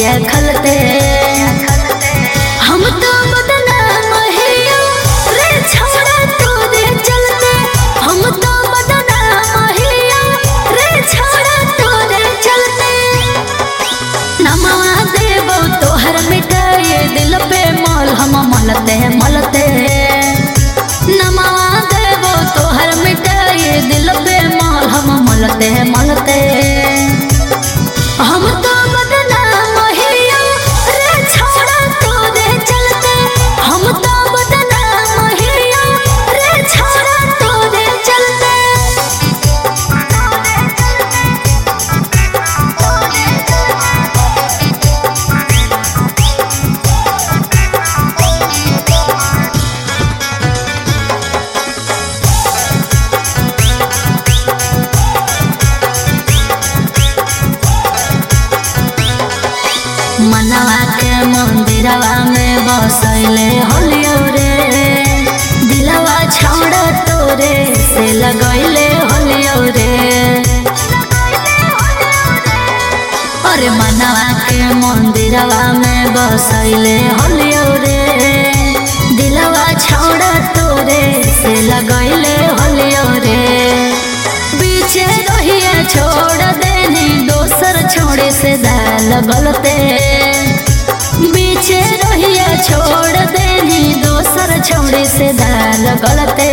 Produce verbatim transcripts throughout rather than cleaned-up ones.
रहिए खलते हम तो बदनाम हिया रे छोड़ा तोरे चलते हम तो बदनाम हिया रे छोड़ा तोरे चलते नमवा देबो तोहर मिटाए दिल पे मोल हम मलते मलते नमवा देबो तोहर मिटाए दिल पे मोल हम मलते मलते हम तो बदनाम हिया रे छोड़ा तोरे चलते हम तो बदनाम हिया रे छोड़ा तोरे चलते मनवा के मंदिरवा में बसैले होलियो रे दिलवा छोड़ तोरे से लगैले होलियो रे अरे मनवा के मंदिरवा में बसैले होलियो रे दिलवा छोड़ तोरे से लगैले होलियो रे पीछे रहिए छोड़ देनी दोसर छोड़े से दाल गलते पीछे रहिए छोड़ देनी दोसर छोड़े से दाल गलते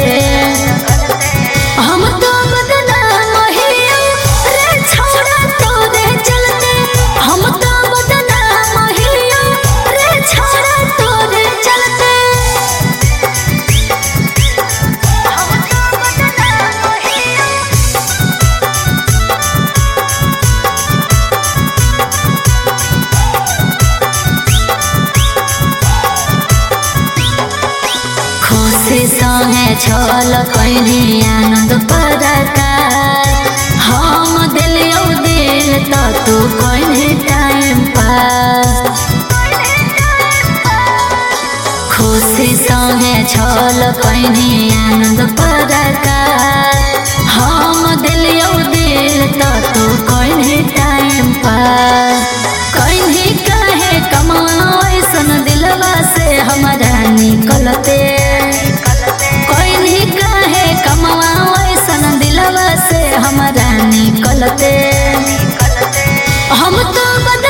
हम तो बदनाम हिया रे छोड़ा तोरे चलते हम तो बदनाम हिया रे छोड़ा तोरे चलते हम तो बदनाम हिया खुशी संगे छल कैनी आनंद पराकार हम दिलियो दिल तो तू कैनी टाइम पास खुशी संगे छल कैनी आनंद पराकार हम दिलियो दिल तो तू कैनी टाइम पास कैनी कहे कमाओ ऐसन दिलवा से हमारा निकलते कमाओ ऐसन दिलवा से हमारा निकलते हम तो